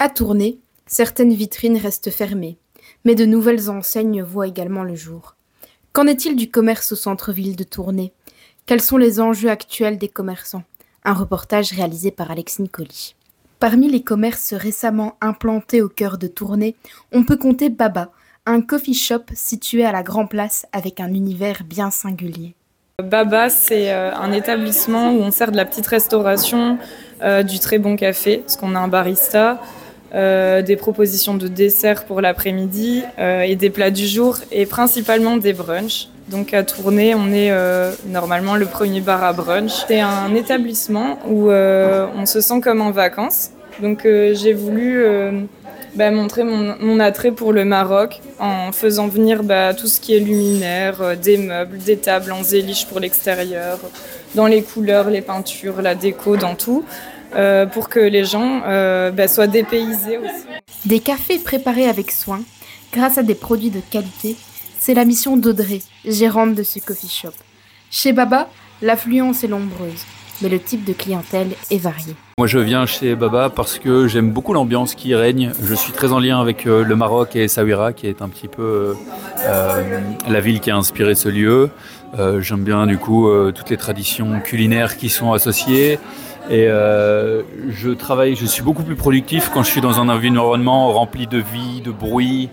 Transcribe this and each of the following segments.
À Tournai, certaines vitrines restent fermées, mais de nouvelles enseignes voient également le jour. Qu'en est-il du commerce au centre-ville de Tournai? Quels sont les enjeux actuels des commerçants? Un reportage réalisé par Alexine Colli. Parmi les commerces récemment implantés au cœur de Tournai, on peut compter Baba, un coffee shop situé à la Grand Place avec un univers bien singulier. Baba, c'est un établissement où on sert de la petite restauration, du très bon café, parce qu'on a un barista, des propositions de desserts pour l'après-midi et des plats du jour, et principalement des brunchs. Donc à Tournai, on est normalement le premier bar à brunch. C'est un établissement où on se sent comme en vacances. Donc j'ai voulu montrer mon attrait pour le Maroc en faisant venir tout ce qui est luminaire, des meubles, des tables en zéliche pour l'extérieur, dans les couleurs, les peintures, la déco, dans tout, pour que les gens soient dépaysés aussi. Des cafés préparés avec soin, grâce à des produits de qualité, c'est la mission d'Audrey, gérante de ce coffee shop. Chez Baba, l'affluence est nombreuse, mais le type de clientèle est varié. Moi je viens chez Baba parce que j'aime beaucoup l'ambiance qui y règne. Je suis très en lien avec le Maroc et Essaouira qui est un petit peu la ville qui a inspiré ce lieu. J'aime bien du coup toutes les traditions culinaires qui sont associées. Et je suis beaucoup plus productif quand je suis dans un environnement rempli de vie, de bruit,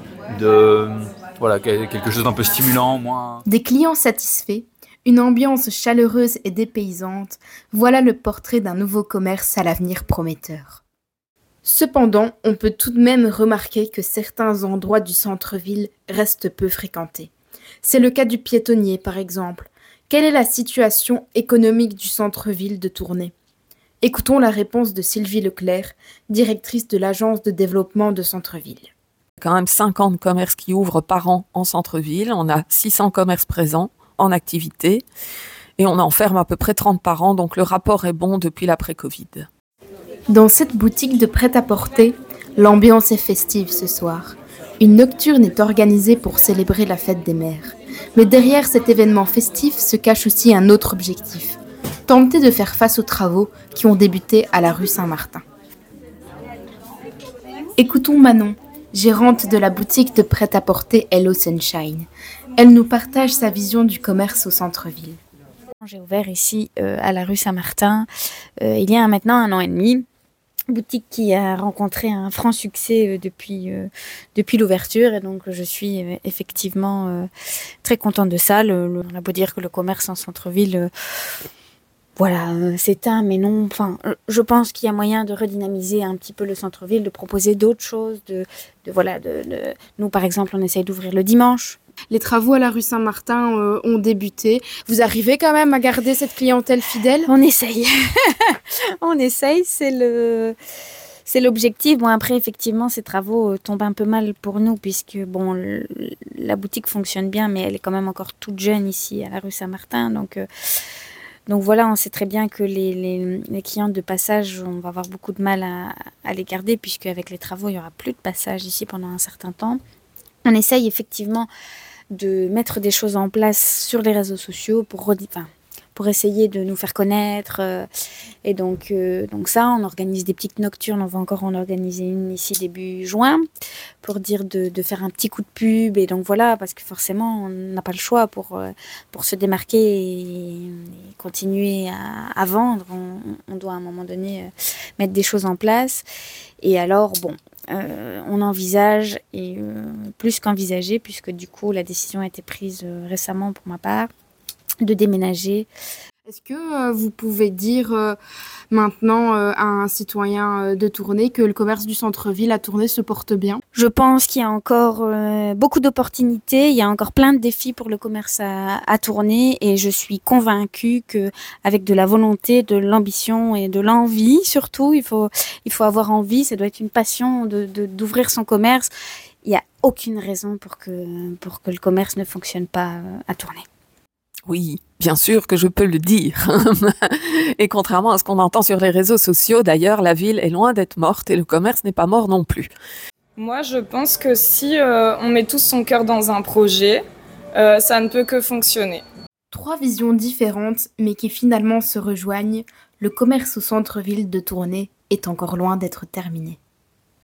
quelque chose d'un peu stimulant. Des clients satisfaits, une ambiance chaleureuse et dépaysante, voilà le portrait d'un nouveau commerce à l'avenir prometteur. Cependant, on peut tout de même remarquer que certains endroits du centre-ville restent peu fréquentés. C'est le cas du piétonnier, par exemple. Quelle est la situation économique du centre-ville de Tournai? Écoutons la réponse de Sylvie Leclerc, directrice de l'agence de développement de centre-ville. Il y a quand même 50 commerces qui ouvrent par an en centre-ville. On a 600 commerces présents en activité et on en ferme à peu près 30 par an, donc le rapport est bon depuis l'après-Covid. Dans cette boutique de prêt-à-porter, l'ambiance est festive ce soir. Une nocturne est organisée pour célébrer la fête des mères. Mais derrière cet événement festif se cache aussi un autre objectif, tenter de faire face aux travaux qui ont débuté à la rue Saint-Martin. Écoutons Manon, gérante de la boutique de prêt-à-porter Hello Sunshine. Elle nous partage sa vision du commerce au centre-ville. J'ai ouvert ici à la rue Saint-Martin il y a maintenant 1 an et demi. Boutique qui a rencontré un franc succès depuis l'ouverture et donc je suis effectivement très contente de ça. On a beau dire que le commerce en centre-ville s'éteint, mais non. Enfin, je pense qu'il y a moyen de redynamiser un petit peu le centre-ville, de proposer d'autres choses. Nous, par exemple, on essaye d'ouvrir le dimanche. Les travaux à la rue Saint-Martin ont débuté. Vous arrivez quand même à garder cette clientèle fidèle? On essaye. On essaye, c'est l'objectif. Bon, après, effectivement, ces travaux tombent un peu mal pour nous puisque, la boutique fonctionne bien, mais elle est quand même encore toute jeune ici à la rue Saint-Martin. Donc voilà, on sait très bien que les clients de passage, on va avoir beaucoup de mal à les garder puisque avec les travaux, il n'y aura plus de passage ici pendant un certain temps. On essaye effectivement de mettre des choses en place sur les réseaux sociaux pour essayer de nous faire connaître. Et donc ça, on organise des petites nocturnes. On va encore en organiser une ici début juin pour dire de faire un petit coup de pub. Et donc voilà, parce que forcément, on n'a pas le choix pour se démarquer et continuer à vendre. On doit à un moment donné mettre des choses en place. Et alors, on envisage, et plus qu'envisager, puisque du coup la décision a été prise récemment pour ma part, de déménager. Est-ce que vous pouvez dire maintenant à un citoyen de Tournai que le commerce du centre-ville à Tournai se porte bien? Je pense qu'il y a encore beaucoup d'opportunités, il y a encore plein de défis pour le commerce à Tournai et je suis convaincue qu'avec de la volonté, de l'ambition et de l'envie surtout, il faut avoir envie, ça doit être une passion d'ouvrir son commerce. Il n'y a aucune raison pour que le commerce ne fonctionne pas à Tournai. Oui, bien sûr que je peux le dire. Et contrairement à ce qu'on entend sur les réseaux sociaux, d'ailleurs, la ville est loin d'être morte et le commerce n'est pas mort non plus. Moi, je pense que si on met tous son cœur dans un projet, ça ne peut que fonctionner. 3 visions différentes, mais qui finalement se rejoignent, le commerce au centre-ville de Tournai est encore loin d'être terminé.